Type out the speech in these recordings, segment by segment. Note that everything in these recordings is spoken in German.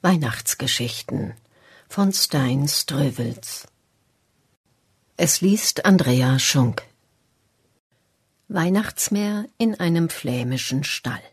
Weihnachtsgeschichten von Stein Struwels. Es liest Andrea Schunk. Weihnachtsmeer in einem flämischen Stall.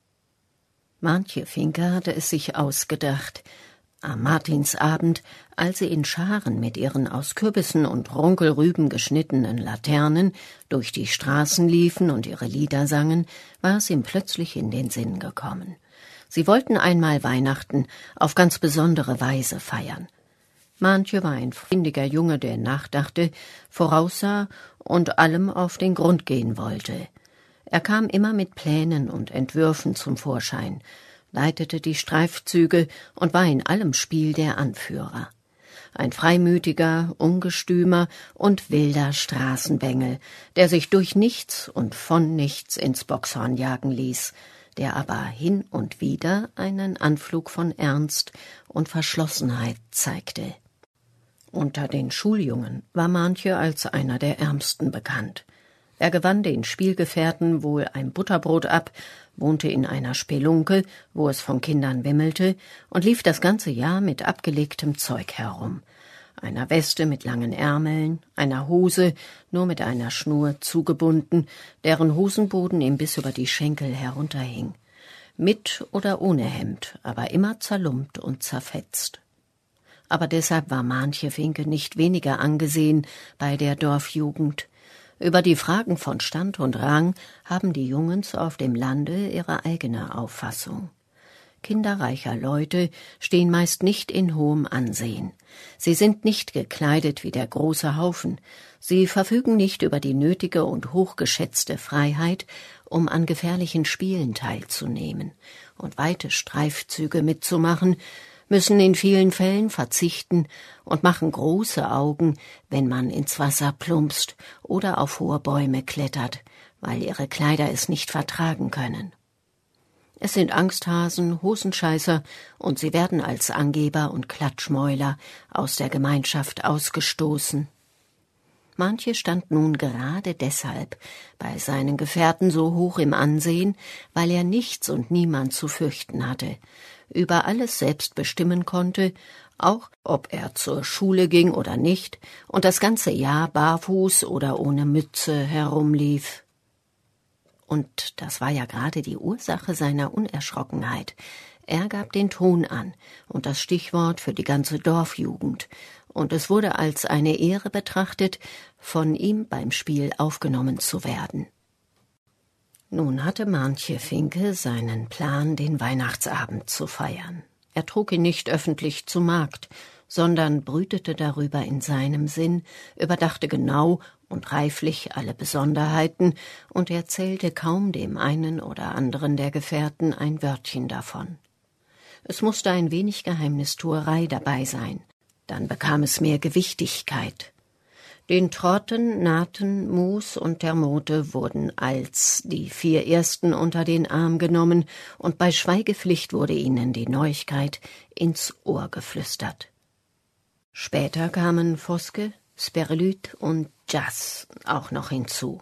Maantje Finke hatte es sich ausgedacht. Am Martinsabend, als sie in Scharen mit ihren aus Kürbissen und Runkelrüben geschnittenen Laternen durch die Straßen liefen und ihre Lieder sangen, war es ihm plötzlich in den Sinn gekommen. Sie wollten einmal Weihnachten auf ganz besondere Weise feiern. Maantje war ein findiger Junge, der nachdachte, voraussah und allem auf den Grund gehen wollte. Er kam immer mit Plänen und Entwürfen zum Vorschein, leitete die Streifzüge und war in allem Spiel der Anführer. Ein freimütiger, ungestümer und wilder Straßenbengel, der sich durch nichts und von nichts ins Bockshorn jagen ließ, der aber hin und wieder einen Anflug von Ernst und Verschlossenheit zeigte. Unter den Schuljungen war Maantje als einer der Ärmsten bekannt. Er gewann den Spielgefährten wohl ein Butterbrot ab, wohnte in einer Spelunke, wo es von Kindern wimmelte, und lief das ganze Jahr mit abgelegtem Zeug herum. Einer Weste mit langen Ärmeln, einer Hose, nur mit einer Schnur zugebunden, deren Hosenboden ihm bis über die Schenkel herunterhing. Mit oder ohne Hemd, aber immer zerlumpt und zerfetzt. Aber deshalb war Maantje Finke nicht weniger angesehen bei der Dorfjugend. Über die Fragen von Stand und Rang haben die Jungens auf dem Lande ihre eigene Auffassung. Kinder reicher Leute stehen meist nicht in hohem Ansehen. Sie sind nicht gekleidet wie der große Haufen. Sie verfügen nicht über die nötige und hochgeschätzte Freiheit, um an gefährlichen Spielen teilzunehmen und weite Streifzüge mitzumachen, müssen in vielen Fällen verzichten und machen große Augen, wenn man ins Wasser plumpst oder auf hohe Bäume klettert, weil ihre Kleider es nicht vertragen können. Es sind Angsthasen, Hosenscheißer, und sie werden als Angeber und Klatschmäuler aus der Gemeinschaft ausgestoßen. Maantje stand nun gerade deshalb bei seinen Gefährten so hoch im Ansehen, weil er nichts und niemand zu fürchten hatte, über alles selbst bestimmen konnte, auch ob er zur Schule ging oder nicht, und das ganze Jahr barfuß oder ohne Mütze herumlief. Und das war ja gerade die Ursache seiner Unerschrockenheit. Er gab den Ton an und das Stichwort für die ganze Dorfjugend, und es wurde als eine Ehre betrachtet, von ihm beim Spiel aufgenommen zu werden. Nun hatte Maantje Finke seinen Plan, den Weihnachtsabend zu feiern. Er trug ihn nicht öffentlich zu Markt, sondern brütete darüber in seinem Sinn, überdachte genau und reiflich alle Besonderheiten und erzählte kaum dem einen oder anderen der Gefährten ein Wörtchen davon. Es musste ein wenig Geheimnistuerei dabei sein, dann bekam es mehr Gewichtigkeit. Den Trotten, Naten, Mus und Termote wurden als die 4 Ersten unter den Arm genommen, und bei Schweigepflicht wurde ihnen die Neuigkeit ins Ohr geflüstert. Später kamen Voske, Sperlüt und Jas auch noch hinzu.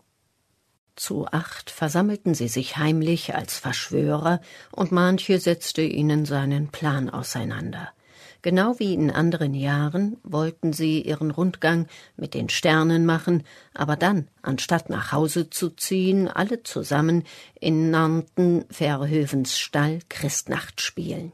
Zu 8 versammelten sie sich heimlich als Verschwörer, und Maantje setzte ihnen seinen Plan auseinander. Genau wie in anderen Jahren wollten sie ihren Rundgang mit den Sternen machen, aber dann, anstatt nach Hause zu ziehen, alle zusammen in Narnten Verhövens Stall Christnacht spielen.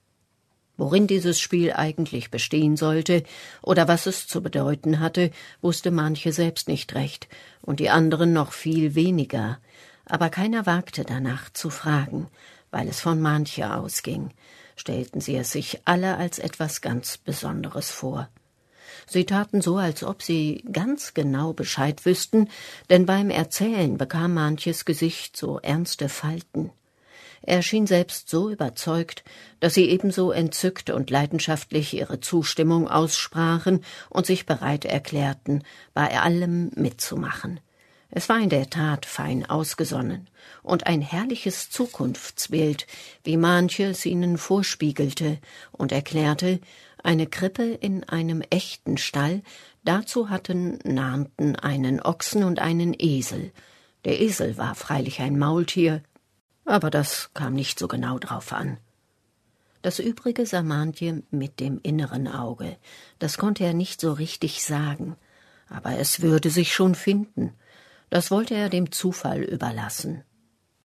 Worin dieses Spiel eigentlich bestehen sollte oder was es zu bedeuten hatte, wusste Maantje selbst nicht recht und die anderen noch viel weniger, aber keiner wagte danach zu fragen, weil es von Maantje ausging. Stellten sie es sich alle als etwas ganz Besonderes vor. Sie taten so, als ob sie ganz genau Bescheid wüssten, denn beim Erzählen bekam Maantjes Gesicht so ernste Falten. Er schien selbst so überzeugt, dass sie ebenso entzückt und leidenschaftlich ihre Zustimmung aussprachen und sich bereit erklärten, bei allem mitzumachen. Es war in der Tat fein ausgesonnen und ein herrliches Zukunftsbild, wie Maantje es ihnen vorspiegelte und erklärte, eine Krippe in einem echten Stall, dazu hatten Narnten einen Ochsen und einen Esel. Der Esel war freilich ein Maultier, aber das kam nicht so genau drauf an. Das Übrige sah Mantje mit dem inneren Auge. Das konnte er nicht so richtig sagen. Aber es würde sich schon finden. Das wollte er dem Zufall überlassen.